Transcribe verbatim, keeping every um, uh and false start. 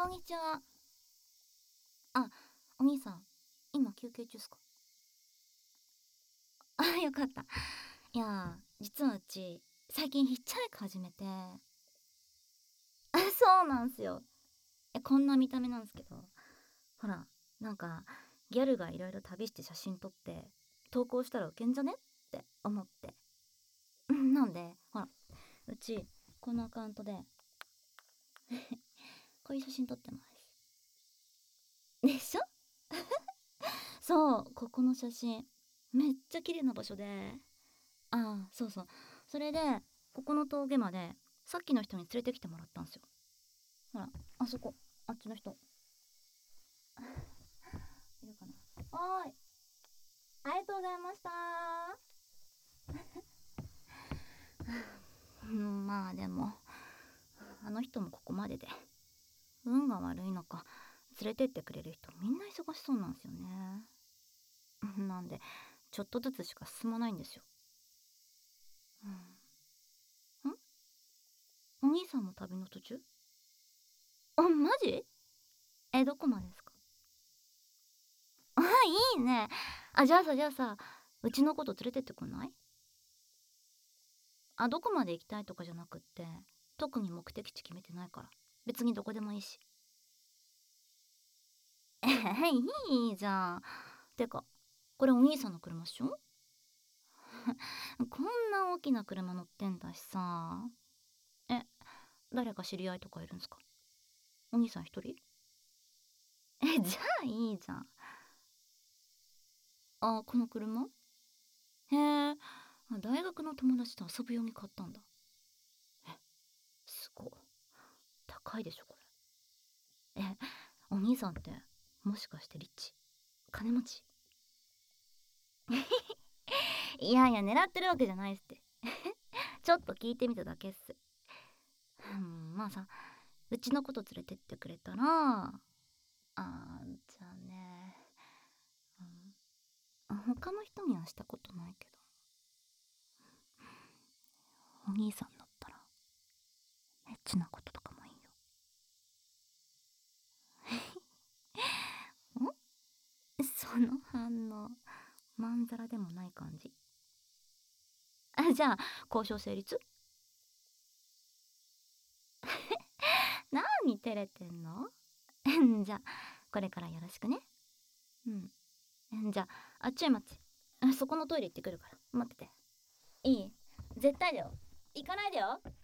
こんにちは。あ、お兄さん、今休憩中っすか？あ、よかった。いやー、実はうち、最近ヒッチハイク始めて、あ、そうなんすよ。え、こんな見た目なんすけど、ほら、なんか、ギャルがいろいろ旅して写真撮って、投稿したらウケんじゃねって思って。うんなんで、ほら、うち、このアカウントで、こういう写真撮ってます。でしょ？そう、ここの写真、めっちゃ綺麗な場所で、ああ、そうそう。それで、ここの峠まで、さっきの人に連れてきてもらったんすよ。ほら、あそこ、あっちの人。いるかな。おーい、ありがとうございましたー。うん、まあでも、あの人もここまでで、運が悪いのか、連れてってくれる人みんな忙しそうなんですよね。なんで、ちょっとずつしか進まないんですよ。うん、んお兄さんも旅の途中？あ、マジ？え、どこまでですか？あ、いいね。あ、じゃあさ、じゃあさ、うちのこと連れてってくんない？あ、どこまで行きたいとかじゃなくって、特に目的地決めてないから。別にどこでもいいし。えへ、いいじゃん。てか、これお兄さんの車っしょ？こんな大きな車乗ってんだしさ。え、誰か知り合いとかいるんすか？お兄さん一人？え、じゃあいいじゃん。あ、この車？へえ、大学の友達と遊ぶように買ったんだ。え、すごい。高いでしょこれ。え、お兄さんってもしかしてリッチ？金持ち？いやいや狙ってるわけじゃないっすって。ちょっと聞いてみただけっす。うん、まあさ、うちのこと連れてってくれたら、あー、じゃあね、うん、他の人にはしたことないけど、お兄さんだったらエッチなこととかもいいよ。んその反応、まんざらでもない感じ。あ、じゃあ交渉成立？何照れてんの？じゃあこれからよろしくね。うん、じゃああっちへ待って。あそこのトイレ行ってくるから待ってて。いい？絶対だよ。行かないでよ。